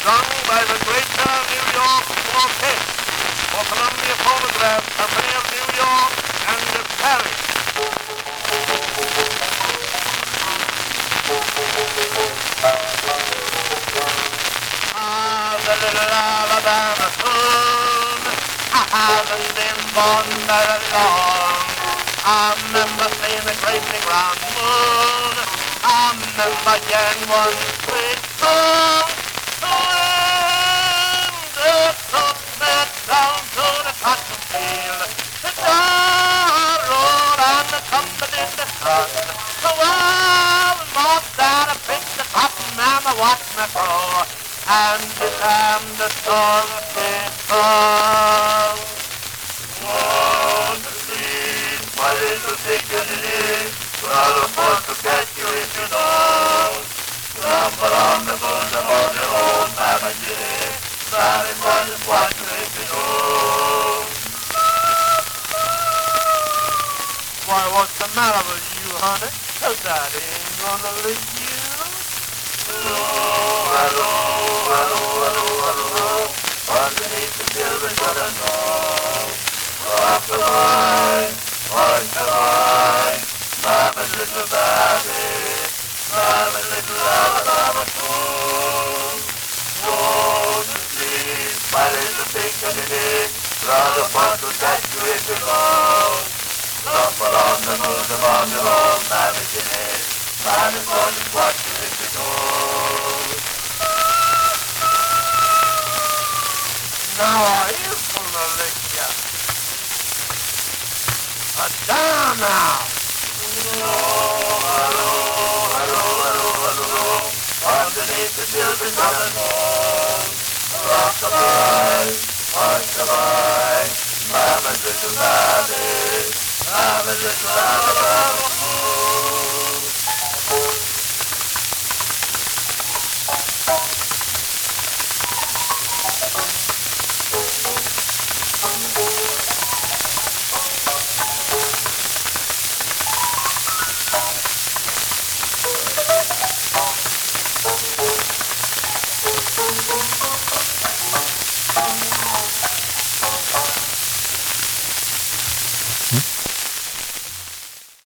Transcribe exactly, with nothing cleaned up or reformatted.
Sung by the Greater New York Quartet for Columbia Phonograph Company of New York and Paris. Ah, the little Alabama tune, I haven't been born very long. I remember seeing the great big round moon. I remember hearing one sweet song. The wind took me down to the cotton field. The tar road and the tumbled in the sun. The wild moth that I picked the cotton and I watched me grow. And it am the song they sung. Want to sleep, my little dignity, well, of course to catch you if you don't. Stumble on the bosom of your own family, that is what is what you if you don't. Why, what's the matter with you, honey? 'Cause that ain't gonna leave you. Hello, hello, hello, hello, hello, underneath the building, but I know. Rock the line, watch the line, Mama little baby, Mama little Alabama tune. Go to sleep, my little pickaninny, rather want to catch you if you go. Stumble on the bosom of your own mammy Jenny, man is going to watch you if you go. Now I am gonna lick ya. Uh, down now. Hello, hello, hello, hello, hello, underneath the building of the moon. Rock the line, watch the line, Mama's little baby, Mama's little Alabama.